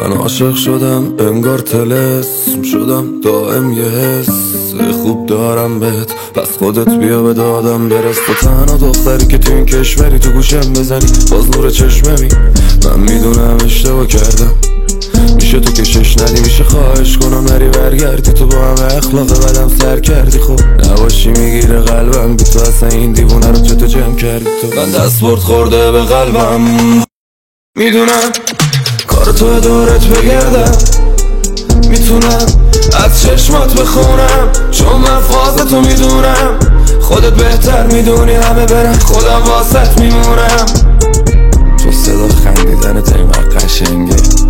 من عاشق شدم انگار طلسم شدم دائم یه حس خوب دارم بهت پس خودت بیا به دادم برس تو تنها دختری که تو این کشوری تو گوشم بزنی باز نور چشممی من میدونم اشتباه کردم میشه تو کشش ندی میشه خواهش کنم نری برگردی تو با همه اخلاق بدم سر کردی خب نباشی میگیره قلبم بی تو اصلا این دیوونه رو چطور جمع کردی تو من دستبرد خورده به قلبم میدونم کار تو دورت بگردم میتونم از چشمات بخونم چون من فاز تو میدونم خودت بهتر میدونی همه برن خودم واسط میمونم چون صدا خندیدن تیمه قشنگه